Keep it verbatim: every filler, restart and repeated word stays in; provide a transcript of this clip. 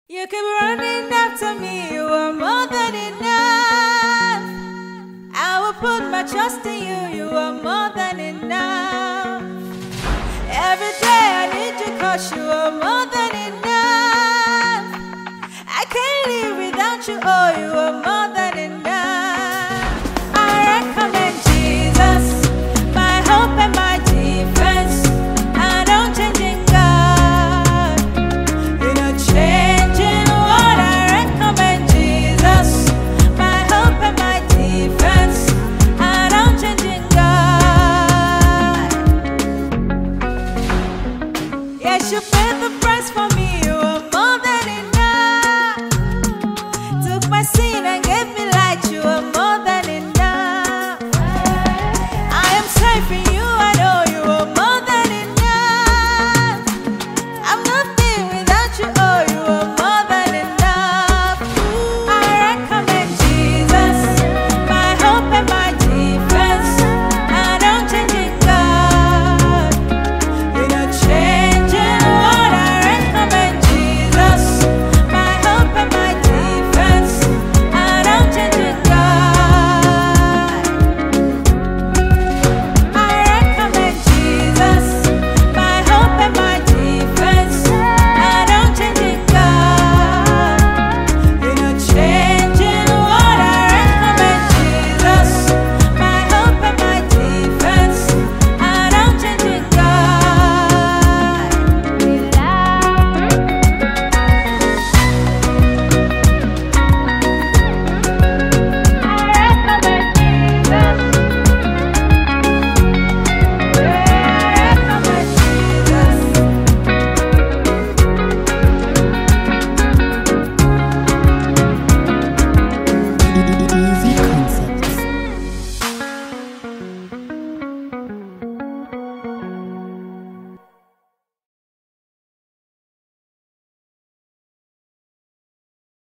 You keep running after me, you are more than enough. I will put my trust in you, you are more than enough. Every day I need you cause you are more than enough. I can't live without you, oh you